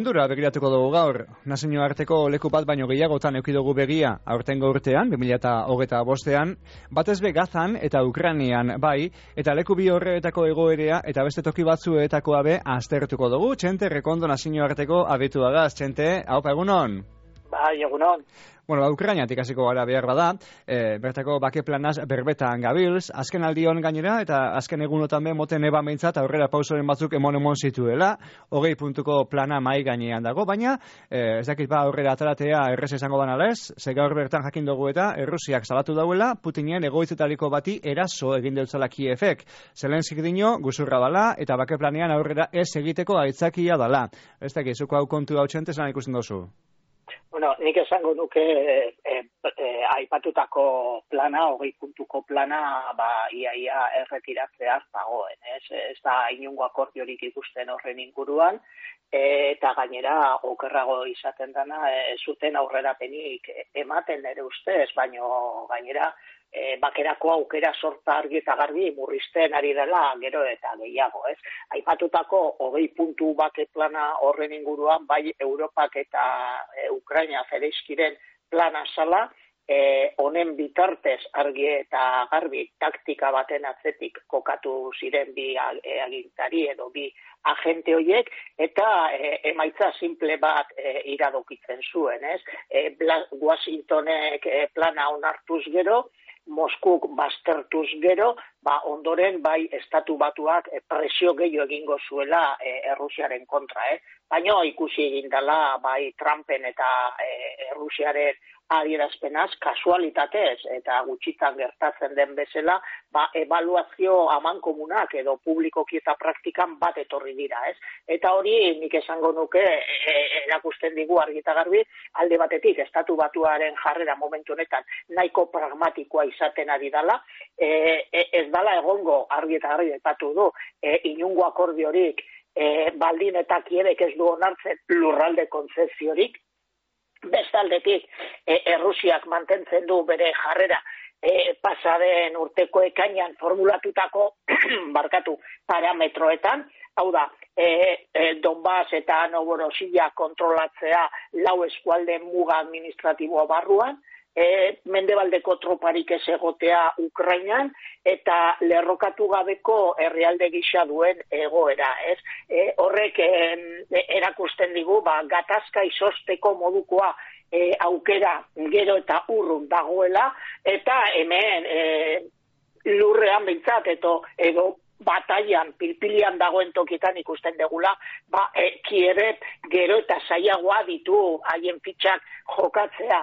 Aspaldura begiratuko dugu gaur. Nazioarteko leku bat baino gehiagotan eduki dugu begia aurtengo urtean, 2025ean, batez be Gazan eta Ukrainian bai, eta leku bi horretako egoerea eta beste toki batzuetakoa be aztertuko dugu. Txente Rekondo nazioarteko adituagaz. Txente, haupa egunon? Bai, egunon. Bueno, Ukrainiatik hasiko gara behar bada, bertako bake planaz berbetan gabilz, azken aldion gainera, eta azken egunotan be moten eban behintzat aurrera pausoren batzuk emon zituela, 20 puntuko plana mai gainean dago, baina ez dakit ba aurrera ataratea errez esango banalez, ze gaur bertan jakin dugu eta Errusiak salatu dauela, Putinien egoitzetariko bati eraso egin deutzala Kievek. Zelenskik dino, guzurra dala, eta bake planean aurrera ez egiteko aitzakia dala. Ez dakit, zuko hau kontu hau txente zelan ikusten dozu? Bueno, nik esango nuke aipatutako plana, 20 puntuko plana, ia erretiratzeaz dagoen, ez da inongo akordiorik ikusten horren inguruan, eta gainera okerrago izaten dana zuten aurrerapenik ematen ere ustez, baino gainera bakerako aukera sorta argi eta garbi murrizten ari dela gero eta gehiago, ez? Aipatutako 20 puntu bake plana horren inguruan, bai Europak eta Ukraina Zelenskiren plana zala, honen bitartez argi eta garbi taktika baten atzetik kokatu ziren bi agintari edo bi agente horiek, eta emaitza simple bat iradokitzen zuen, ez? Washingtonek plana onartuz gero, Moskuk baztertuz gero, ondoren bai Estatu Batuak presio gehiago egingo zuela Errusiaren kontra, baina ikusi egin dela bai Trumpen eta Errusiaren adierazpenaz, kasualitatez eta gutxitan gertatzen den bezala, ebaluazio amankomunak edo publikoki eta praktikan bat etorri dira, ez? Eta hori nik esango nuke erakusten digu argi eta garbi, alde batetik Estatu Batuaren jarrera momentu honetan nahiko pragmatikoa izaten ari dela, ez dala egongo argi eta garbi aipatu du, inungo akordiorik baldin eta Kievek ez du onartzen lurralde kontzeziorik. Bestaldetik, Errusiak mantentzen du bere jarrera pasaden urteko ekainan formulatutako parametroetan, hau da, Donbas eta Novorossiya kontrolatzea 4 eskualde muga administratiboa barruan, mendebaldeko troparik ez egotea Ukrainan, eta lerrokatu gabeko herrialde gisa duen egoera, ez? Horrek erakusten digu, gatazka izosteko modukoa aukera gero eta urrun dagoela, eta hemen lurrean behintzat, edo bataian, pilpilian dagoen tokitan ikusten degula, Kievek gero eta zailagoa ditu haien fitxak jokatzea.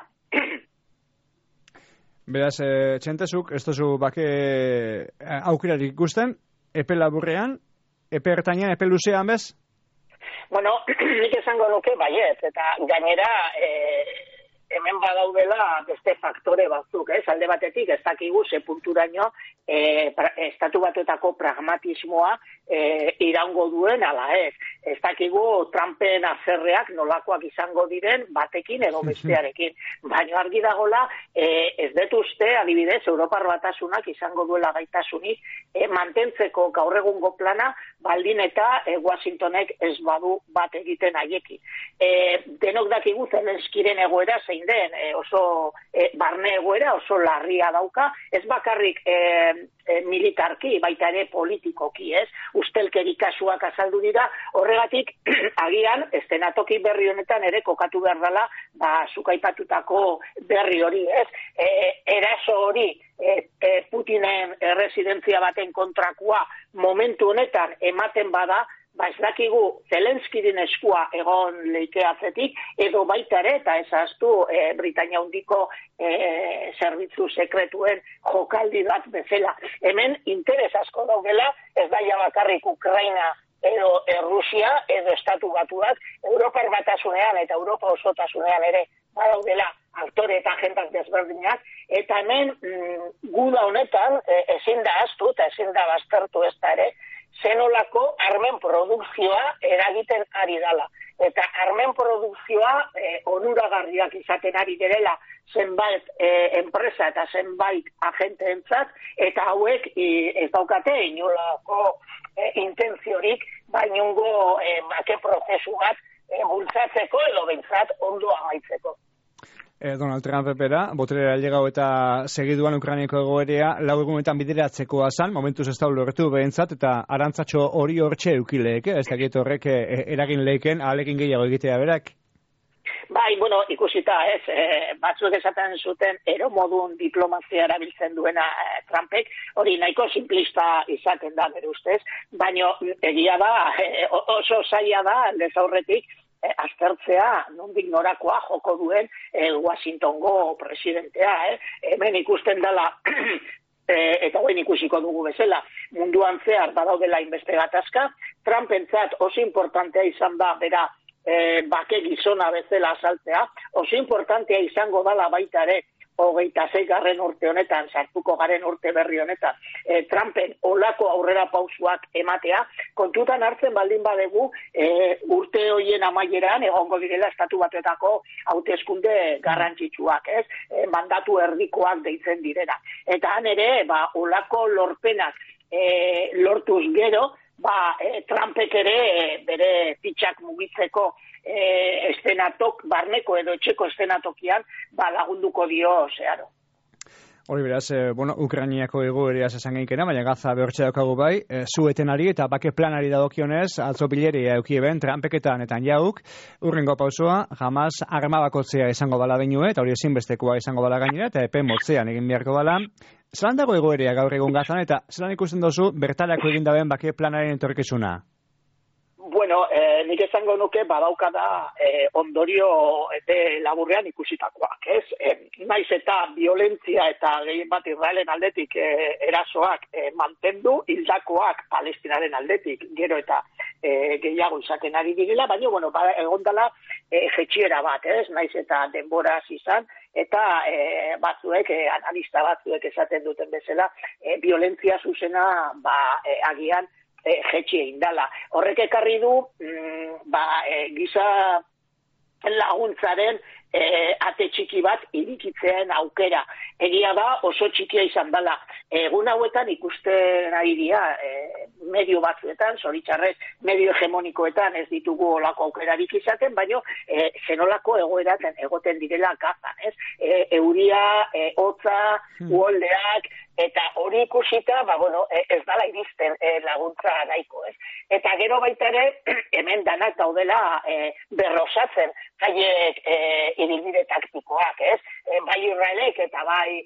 Beraz, txentezuk, ez duzu bake aukerarik ikusten, epe laburrean, epe ertainan, epe luzean bez? Bueno, nik esango nuke baiet, eta gainera hemen badaudela beste faktore batzuk, alde batetik ez dakigu ze punturaino Estatu Batuetako pragmatismoa iraungo duen ala ez. Ez dakigu Trumpen azerreak nolakoak izango diren batekin edo bestearekin. Baina argi dagola, ez dut uste, adibidez, Europar Batasunak izango duela gaitasunik mantentzeko gaur egungo plana baldin eta Washingtonek ez badu bat egiten haiekin. Denok dakigu Zelenskiren egoera zein den, oso barne egoera, oso larria dauka, ez bakarrik militarki, baita ere politikoki, ez? Ustelkeri kasuak azaldu dira, horregatik agian estenatoki berri honetan ere kokatu behar dela, zuk aipatutako berri hori, ez? Eraso hori Putinen residentzia baten kontrakoa momentu honetan ematen bada, ez dakigu Zelenskiren eskua egon leikeatzetik, edo baita ere, eta ez ahaztu Britainia Handiko zerbitzu sekretuen jokaldi bat bezala. Hemen interes asko daudela, ez daia bakarrik Ukraina edo Errusia, edo Estatu Batuak, Europar Batasunean eta Europa osotasunean ere badaudela aktore eta agentak desberdinak, eta hemen guda honetan ezin da ahaztu eta ezin da baztertu ez da ere, zenolako armen produkzioa eragiten ari dela. Eta armen produkzioa onuragarriak izaten ari direla zenbait enpresa eta zenbait agenteentzat, eta hauek ez daukate inolako intentziorik bainungo bake prozesu bat bultzatzeko edo behintzat ondo amaitzeko. Donald Trump epera, boterera llegau eta segiduan Ukrainako egoerea lau egunetan bideratzekoa zan, momentuz ez da lortu behintzat, eta arantzatxo hori hortxe eukileek, ez dakit horrek eragin leiken, ahalekin gehiago egitea berak? Bai, bueno, ikusita ez, batzuek esaten zuten eromodun diplomazia erabiltzen duena Trumpek, hori nahiko simplista izaten da, bere ustez, baina egia da, oso zaila da, aldez aurretik, aztertzea nondik norakoa joko duen Washingtongo presidentea, hemen ikusten dela eta hoen ikusiko dugu bezala, munduan zehar badaudela inbeste gatazka, Trumpentzat oso importantea izan da bera bake gizona bezala azaltzea, oso importantea izango dala baita ere 26. urte honetan, sartuko garen urte berri honetan, Trumpen olako aurrera pausuak ematea, kontutan hartzen baldin badegu urte hoien amaieran egongo direla Estatu Batuetako hauteskunde garrantzitsuak, ez? Mandatu erdikoak deitzen direna. Eta han ere, olako lorpenak lortuz gero, Trumpek ere bere fitxak mugitzeko estenatok, barneko edo etxeko estenatokian lagunduko dio zeharo. Hori beraz, Ukrainiako egoereaz esan gehinkena, baina Gaza behortxe daukagu bai, zuetenari eta bake planari dagokionez, atzo bileria eukieben, Trumpek eta Netanyahu, urrengo pausoa, jamaz armabakotzea izango bala benue, eta hori ezinbestekoa izango bala gainera, eta epe motzean egin beharko bala. Zelan dago egoerea gaur egun Gazan, eta zelan ikusten dozu bertarako egin daben bake planaren etorkizuna? Bueno, nik esango nuke badaukada ondorio epe laburrean ikusitakoak, ez? Naiz eta violentzia eta gehien bat Israelen aldetik erasoak mantendu, hildakoak Palestinaren aldetik, gero eta gehiago izaten ari direla, baina, bueno, egondala jetxiera bat, ez? Naiz eta denboraz izan, eta batzuek, analista batzuek esaten duten bezala, violentzia zuzena agian jetxi egin dala. Horrek ekarri du, giza laguntzaren ate txiki bat irikitzeen aukera. Egia da oso txikia izan dela. Egun hauetan ikusten ari dira medio batzuetan, zoritxarrez medio hegemonikoetan ez ditugu olako aukerarik izaten, baina zenolako egoeraten egoten direla Gazan, ez? Euria, hotza, uholdeak, eta hori ikusita, ez dala iristen laguntza nahiko, ez? Eta gero baita ere, hemen danak daudela berrosatzen, haiek ibilbide taktikoak, ez? Bai Israelek eta bai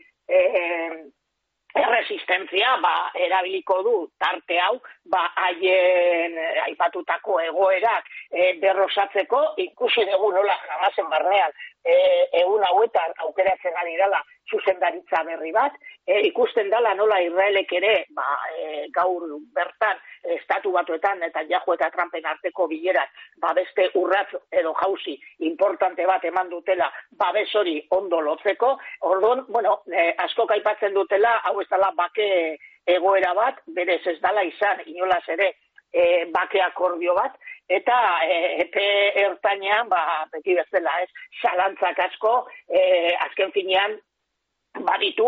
erresistentzia erabiliko du tarte hau, haien aipatutako egoerak berrosatzeko, ikusi dugu nola Hamasen barnean egun hauetan aukeratzen ari dela zuzendaritza berri bat, ikusten dela nola Israelek ere gaur bertan Estatu Batuetan eta Netanyahu eta Trumpen arteko bileran beste urratz edo jauzi importante bat eman dutela babes hori ondo lotzeko. Orduan, askok aipatzen dutela, hau ez dela bake egoera bat, berez ez dela izan inolaz ere bake akordio bat, eta epe ertainean, beti bezala ez, zalantzak asko, azken finean, baditu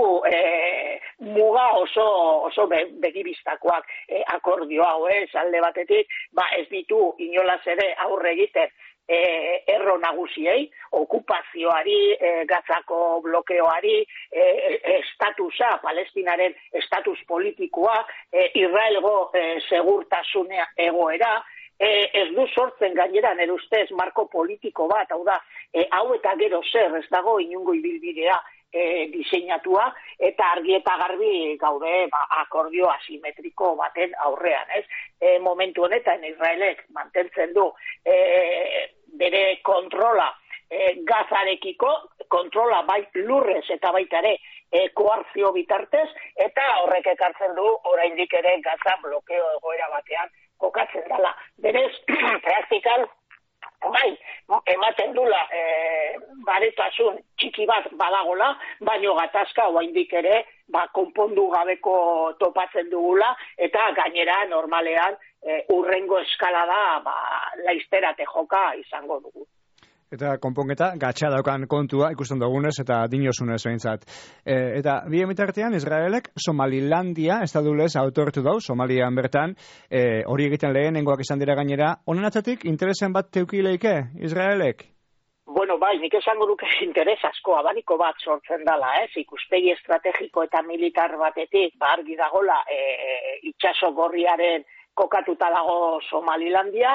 muga oso begibistakoak akordio hau, alde batetik, ez ditu inolaz ere aurre egiten erro nagusiei, okupazioari, Gazako blokeoari, estatusa, Palestinaren estatus politikoa, Israelgo segurtasunea egoera, ez du sortzen gainera nire ustez marko politiko bat, hau da, hau eta gero zer ez dago inungo ibilbidea diseinatua, eta argi eta garbi gaude akordio asimetriko baten aurrean, ez? Momentu honetan Israelek mantentzen du bere kontrola Gazarekiko, kontrola bai lurrez eta baita ere koarzio bitartez, eta horrek ekartzen du oraindik ere Gaza blokeo egoera batean kokatzen dela. Berez, praktikan, ematen dula baretasun txiki bat badagola, baino gatazka oraindik ere konpondu gabeko topatzen dugula, eta gainera normalean urrengo eskalada laizterate joka izango dugu. Eta konponketa gatsa daukan kontua ikusten dugunez eta dinosunez behintzat. Eta bien bitartean Israelek Somalilandia estadulez autortu dau, Somalian bertan, hori egiten lehenengoak izan dira gainera, honen atzatik interesen bat teukileike Israelek? Bueno, bai, nik esango duke interes asko abaniko bat sortzen dala, ikuspegi estrategiko eta militar batetik, argi dagola, itxaso gorriaren kokatuta dago Somalilandia,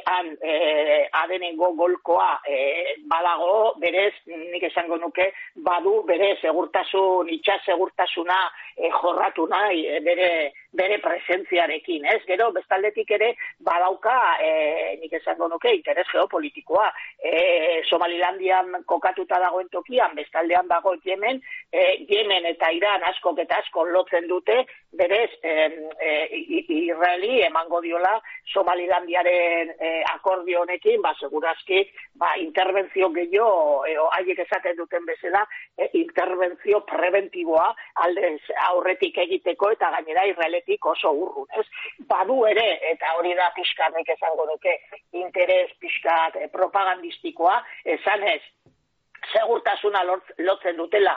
adenengo golkoa badago, berez, nik esango nuke, badu bere segurtasun, itxas segurtasuna jorratu nahi, bere presentziarekin, ez? Gero, bestaldetik ere, badauka, nik esango nuke, interes geopolitikoa. Somalilandian kokatuta dagoen tokian, bestaldean dago Yemen, Yemen eta Iran askok eta asko lotzen dute, berez, Israeli emango diola Somalilandiaren akordio honekin, segurazki, interbentzio gehiago, haiek esaten duten bezala, interbentzio preventiboa aldez aurretik egiteko eta gainera Israeletik oso urrun, ez? Badu ere, eta hori da pixkat nik esango duke, interes pixkat propagandistikoa, esanez, segurtasuna lotzen dutela,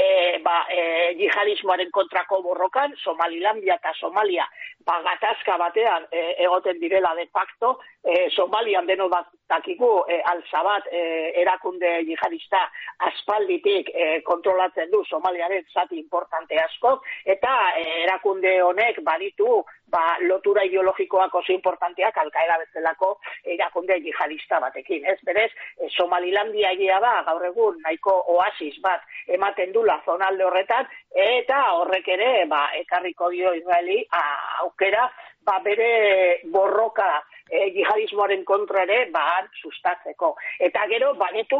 jihadismoaren kontrako borrokan, Somalilandia eta Somalia gatazka batean egoten direla de facto, Somalian deno bat dakigu Al-Shabaab erakunde jihadista aspalditik kontrolatzen du Somaliaren zati importante asko, eta erakunde honek baditu lotura ideologikoak oso importanteak Al-Qaeda bezalako erakunde jihadista batekin. Ez berez, Somalilandia egia da, gaur egun nahiko oasis bat ematen dula zonalde horretan, eta horrek ere ekarriko dio Israeli aukera bere borroka jihadismoaren kontra ere sustatzeko. Eta gero baditu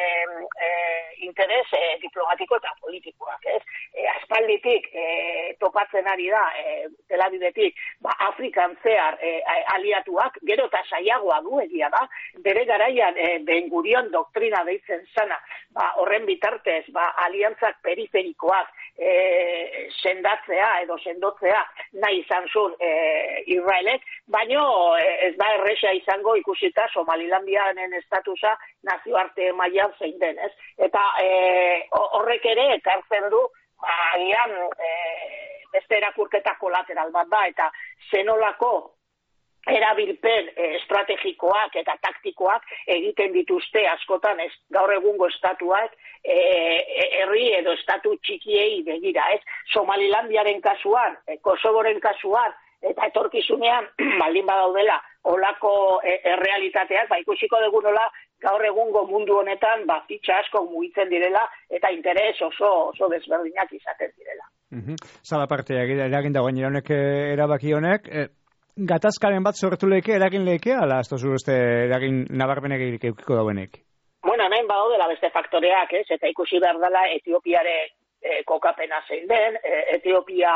interes diplomatiko eta politikoak, ez? Aspalditik topatzen ari da Tel Avivetik Afrikan zehar aliatuak, gero eta saiagoa du egia da, bere garaian Ben Gurion doktrina deitzen sana, horren bitartez aliantzak periferikoak sendatzea edo sendotzea nahi izan zuen Israelek, baino ez da erresa izango ikusita Somalilandianen estatusa nazioarte mailan zein den, ez? Eta horrek ere ekartzen du agian beste erakurketa kolateral bat da, eta zenolako erabilpen estrategikoak eta taktikoak egiten dituzte askotan gaur egungo estatuak herri edo estatu txikiei begira, ez? Somalilandiaren kasuan, Kosovoren kasuan, eta etorkizunean baldin badaudela olako errealitateak, ikusiko dugu nola gaur egungo mundu honetan fitxa asko mugitzen direla eta interes oso desberdinak izaten direla. Zala partea eragin dagoen honek erabaki honek, gatazkaren bat sortu leke, eragin leke, ala ez tozu beste eragin nabarmenek eukiko dauenek? Bueno, hemen badaudela beste faktoreak, ez? Eta ikusi behar dela Etiopiaren kokapena zein den, Etiopia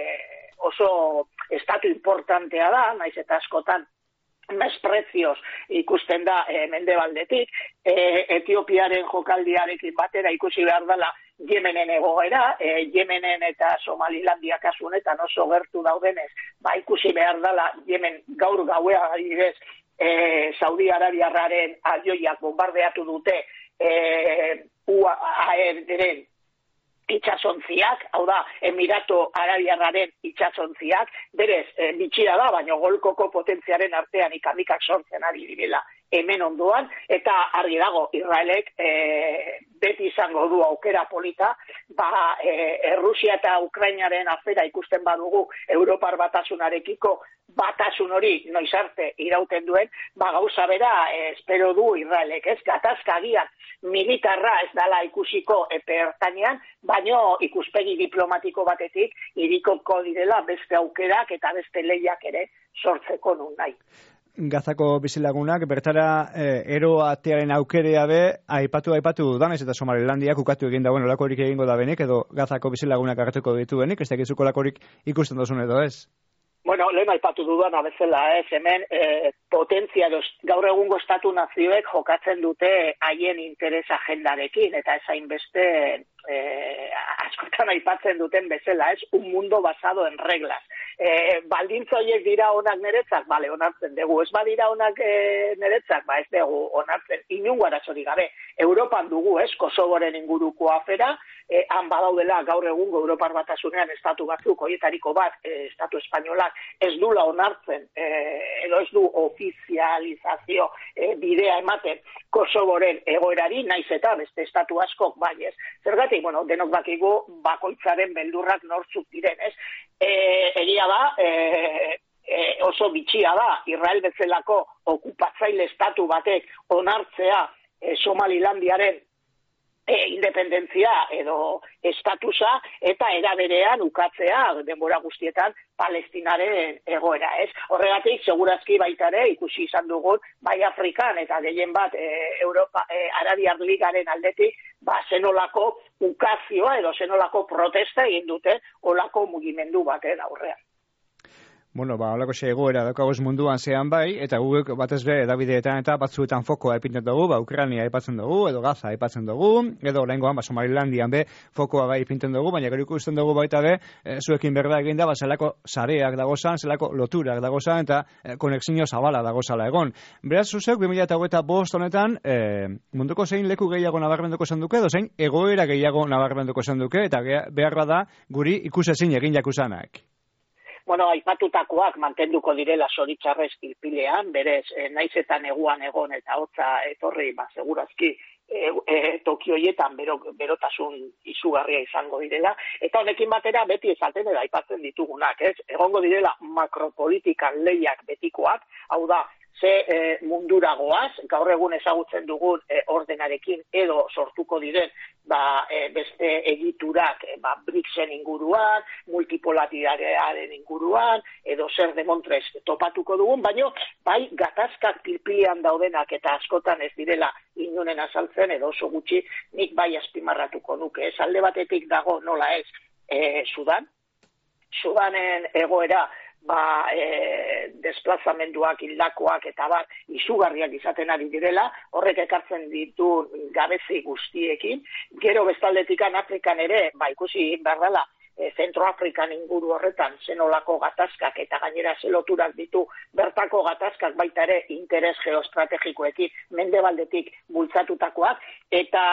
oso estatu importantea da, naiz eta askotan mesprezioz ikusten da mendebaldetik, Etiopiaren jokaldiarekin batera ikusi behar dela Yemenen egoera, Yemenen eta Somalilandia kasu honetan oso gertu daudenez, ikusi behar dela Yemen gaur gauea adibidez Saudi Arabiarraren avioiak bombardeatu dute UAE-ren itxasontziak, hau da, Emirato Arabiarraren itxasontziak, berez, bitxia da, baina golkoko potentziaren artean ikamikak sortzen ari direla hemen ondoan, eta argi dago, Israelek beti izango du aukera polita, Errusia eta Ukrainaren afera ikusten badugu Europar batasunarekiko batasun hori noiz arte irauten duen, gauza bera espero du Israelek, ez? Gatazka agian militarra ez dala ikusiko epe ertainean, baino ikuspegi diplomatiko batetik irikoko direla beste aukerak eta beste lehiak ere sortzeko nun nahi. Gazako bizilagunak bertara eroatearen aukerea be aipatu danez eta Somalilandiak ukatu egin dagoen olakorik egingo da benik edo Gazako bizilagunak agertuko dituenik, ez dakizuko olakorik ikusten dozun edo ez? Bueno, lehen aipatu dudan abezela, hemen potentzia gaur egungo estatu nazioek jokatzen dute haien interes agendarekin, eta ezain beste askotan aipatzen duten bezala, ez? Un mundo basado en reglas. Baldintza horiek dira onak niretzak, bale, onartzen dugu. Ez badira onak niretzak, ez dugu onartzen. Inungo arazorik gabe. Europan dugu, ez? Kosovoren inguruko afera, han badaudela gaur egungo Europar Batasunean estatu batzuk, horietariko bat, estatu espainolak, ez dula onartzen, edo ez du ofizializazio bidea ematen Kosovoren egoerari, naiz eta beste estatu askok, bai, ez? Zergatik, bueno, denok bakigu bakoitzaren beldurrak nortzuk diren, ez? Egia da, oso bitxia da, Israel bezalako okupatzaile estatu batek onartzea Somalilandiaren independentzia edo estatusa eta era berean ukatzea denbora guztietan Palestinaren egoera, ez? Horregatik, segurazki baita ere, ikusi izan dugun, bai Afrikan eta gehien bat Europa, Arabiar Ligaren aldetik, zenolako ukazioa edo zenolako protesta egin dute olako mugimendu baten aurrean. Bueno, holako egoera daukagoz munduan zean bai, eta guk batez be edabideetan eta batzuetan fokoa epinten dugu, Ukraina aipatzen dugu, edo Gaza aipatzen dugu, edo oraingoan Somalilandian be fokoa bai epinten dugu, baina gero ikusten dugu baita be, zuekin berda egin da, zelako sareak dagozan, zelako loturak dagozan, eta konexio zabala dagozala egon. Beraz, zuzek, 2025 honetan, munduko zein leku gehiago nabarmenduko zen duke, edo zein egoera gehiago nabarmenduko zen duke, eta behar bada guri ikusezin egin jakusanak. Bueno, aipatutakoak mantenduko direla zoritxarrez pilpilean, berez, naiz eta neguan egon eta hotza etorri, segurazki toki horietan berotasun izugarria izango direla, eta honekin batera beti esaten edo aipatzen ditugunak, ez? Egongo direla makropolitikan lehiak betikoak, hau da, ze mundura goaz, gaur egun ezagutzen dugun ordenarekin edo sortuko diren beste egiturak BRICSen inguruan, multipolaridaren inguruan, edo zer demontrez topatuko dugun, baina bai gatazkak pilpilean daudenak eta askotan ez direla inunen azaltzen edo oso gutxi nik bai azpimarratuko nuke. Ez alde batetik dago nola ez Sudanen egoera desplazamenduak, hildakoak eta izugarriak izaten ari direla, horrek ekartzen ditu gabezi guztiekin. Gero bestaldetikan Afrikan ere, ikusi behar dela, Zentroafrikan inguru horretan zenolako gatazkak eta gainera zeloturak ditu bertako gatazkak baita ere interes geostrategikoekin mendebaldetik bultzatutakoak eta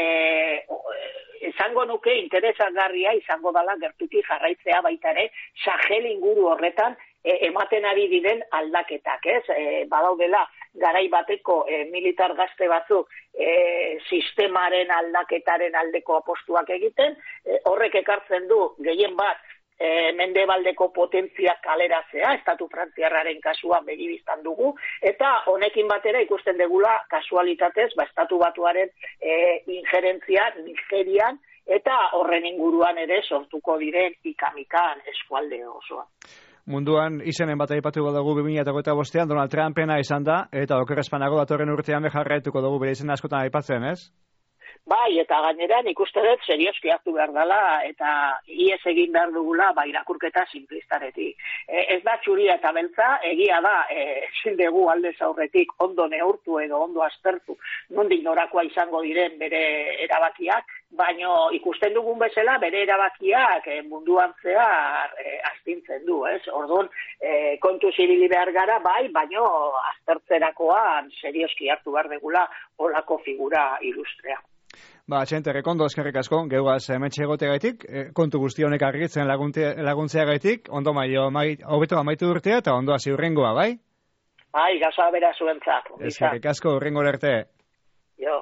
izango nuke interesagarria izango dela gertutik jarraitzea baita ere Sahel inguru horretan ematen ari diren aldaketak, ez? Badaudela garai bateko militar gazte batzuk sistemaren aldaketaren aldeko apostuak egiten, horrek ekartzen du gehien bat mendebaldeko potentziak kaleratzea, estatu frantziarraren kasuan begibiztan dugu, eta honekin batera ikusten degula kasualitatez, estatu batuaren injerentzia Nigerian, eta horren inguruan ere sortuko diren ikamikan eskualde osoa. Munduan izenen bat aipatuko dugu 2025an Donald Trumpena izan da, eta okerrezpanago datorren urtean jarraituko dugu bere izena askotan aipatzen, ez? Bai, eta gainera nik uste dut serioski hartu behar dela, eta ies egin behar dugula irakurketa simplistaretik. Ez da txuria eta beltza, egia da, ezin dugu aldez aurretik ondo neurtu edo ondo aztertu, nondik norakoa izango diren bere erabakiak, baino ikusten dugun bezala bere erabakiak munduan zehar astintzen du, ez? Orduan, kontu zibili behar gara, bai, baino aztertzerakoan serioski hartu behar dugula olako figura ilustrea. Txente, rekondo eskerrik asko, geuaz hementxe egotegaitik, kontu guzti honek argitzen laguntzeagaitik, ondo hobeto amaitu urtea eta ondo hasi hurrengoa, bai? Bai, gaza bera zuentzat. Eskerrik asko, hurrengo arte.